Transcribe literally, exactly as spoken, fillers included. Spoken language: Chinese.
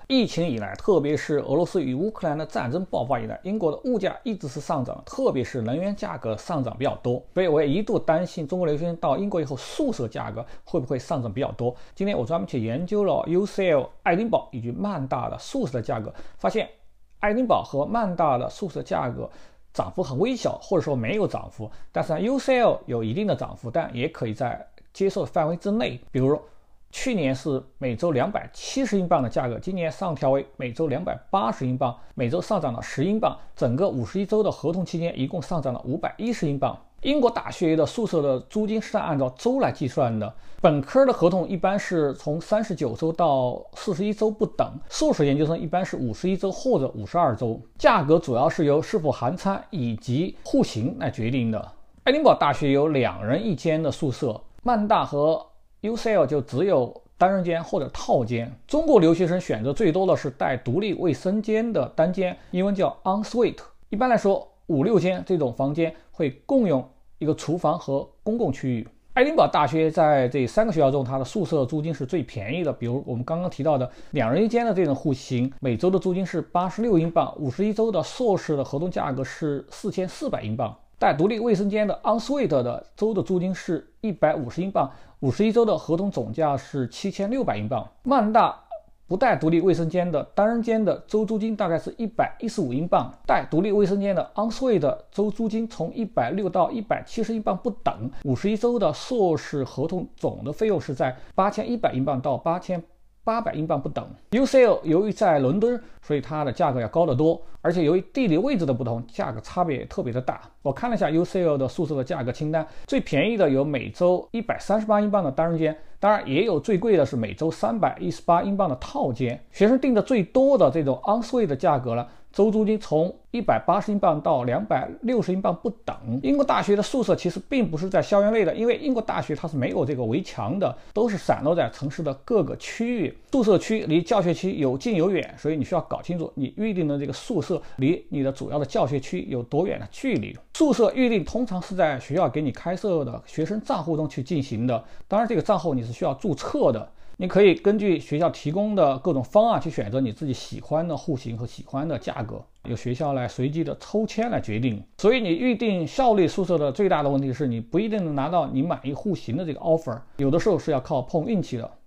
疫情以来，特别是俄罗斯与乌克兰的战争爆发以来，英国的物价一直是上涨，特别是能源价格上涨比较多，所以我也一度担心中国留学生到英国以后宿舍价格会不会上涨比较多。今天我专门去研究了 U C L、爱丁堡以及曼大的宿舍的价格，发现爱丁堡和曼大的宿舍价格涨幅很微小，或者说没有涨幅，但是 U C L 有一定的涨幅，但也可以在接受的范围之内。比如去年是每周两百七十英镑的价格，今年上调为每周两百八十英镑，每周上涨了十英镑，整个五十一周的合同期间一共上涨了五百一十英镑。英国大学的宿舍的租金是按照周来计算的，本科的合同一般是从三十九周到四十一周不等，硕士研究生一般是五十一周或者五十二周。价格主要是由是否含餐以及户型来决定的。爱丁堡大学有两人一间的宿舍，曼大和 U C L 就只有单人间或者套间。中国留学生选择最多的是带独立卫生间的单间，英文叫 ensuite。一般来说，五六间这种房间会共用一个厨房和公共区域。爱丁堡大学在这三个学校中，它的宿舍租金是最便宜的。比如我们刚刚提到的两人一间的这种户型，每周的租金是八十六英镑，五十一周的硕士的合同价格是四千四百英镑。带独立卫生间的 ensuite 的周的租金是一百五十英镑，五十一周的合同总价是七千六百英镑。曼大不带独立卫生间的单人间的周租金大概是一百一十五英镑，带独立卫生间的 ensuite 的周租金从一百六到一百七十英镑不等。五十一周的硕士合同总的费用是在八千一百英镑到八千八百英镑不等。 U C L 由于在伦敦，所以它的价格要高得多，而且由于地理位置的不同，价格差别也特别的大。我看了一下 U C L 的宿舍的价格清单，最便宜的有每周一百三十八英镑的单人间，当然也有最贵的是每周三百一十八英镑的套间。学生订的最多的这种 ensuite 的价格呢，周租金从一百八十英镑到两百六十英镑不等。英国大学的宿舍其实并不是在校园内的，因为英国大学它是没有这个围墙的，都是散落在城市的各个区域。宿舍区离教学区有近有远，所以你需要搞清楚你预定的这个宿舍离你的主要的教学区有多远的距离。宿舍预定通常是在学校给你开设的学生账户中去进行的，当然这个账户你是需要注册的。你可以根据学校提供的各种方案去选择你自己喜欢的户型和喜欢的价格，由学校来随机的抽签来决定。所以你预定校内宿舍的最大的问题是你不一定能拿到你满意户型的这个 offer， 有的时候是要靠碰运气的。